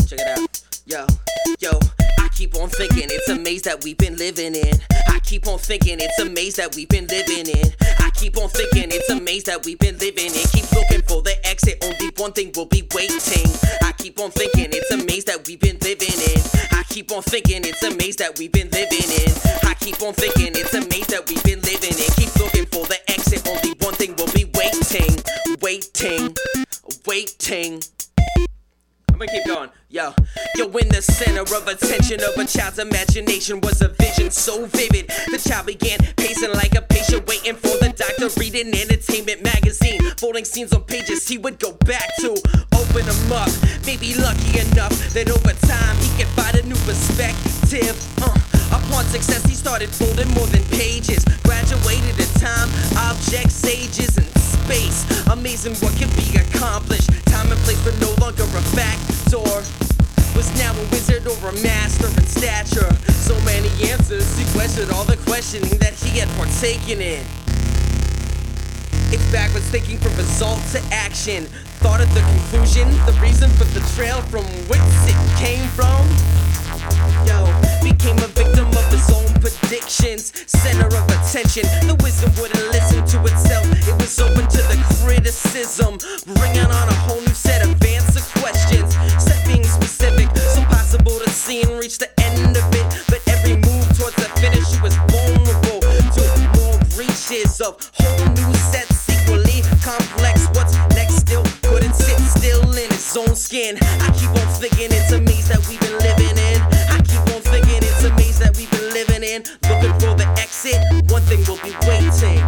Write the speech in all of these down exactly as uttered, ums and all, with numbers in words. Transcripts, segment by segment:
Check it out. Yo, yo, I keep on thinking it's a maze that we've been living in. I keep on thinking it's a maze that we've been living in. I keep on thinking it's a maze that we've been living in. Keep looking for the exit, only one thing will be waiting. I keep on thinking it's a maze that we've been living in. I keep on thinking it's a maze that we've been living in. I keep on thinking it's a maze that we've been living in. Keep looking for the exit, only one thing will be waiting. Waiting, waiting. I'm gonna keep going. Yo, yo, in the center of attention of a child's imagination was a vision so vivid. The child began pacing like a patient, waiting for the doctor, reading entertainment magazine, folding scenes on pages he would go back to. Open them up, maybe lucky enough that over time he could find a new perspective. Uh, upon success, he started folding more than pages. Graduated in time, objects, ages, and space. Amazing what can be accomplished. Time and place were no longer a factor. Was now a wizard or a master in stature. So many answers, he questioned all the questioning that he had partaken in. It's backwards thinking from result to action. Thought of the conclusion, the reason for the trail from whence it came from. Yo, became a victim of his own predictions. Center of attention, the wisdom wouldn't listen to itself. It was open to the criticism, bringing on a whole new set of answer questions. Set being specific, so possible to see and reach the end of it. But every move towards the finish, he was vulnerable to more reaches of whole new sets, equally complex. What's next still couldn't sit still in his own skin. I keep on thinking it's a maze that we've been living in. I keep on thinking it's a maze that we've been living in. Looking for the exit, one thing will be waiting.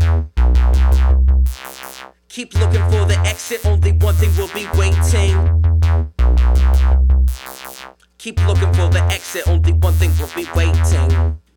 Keep looking for the exit, only one thing will be waiting. Keep looking for the exit, only one thing will be waiting.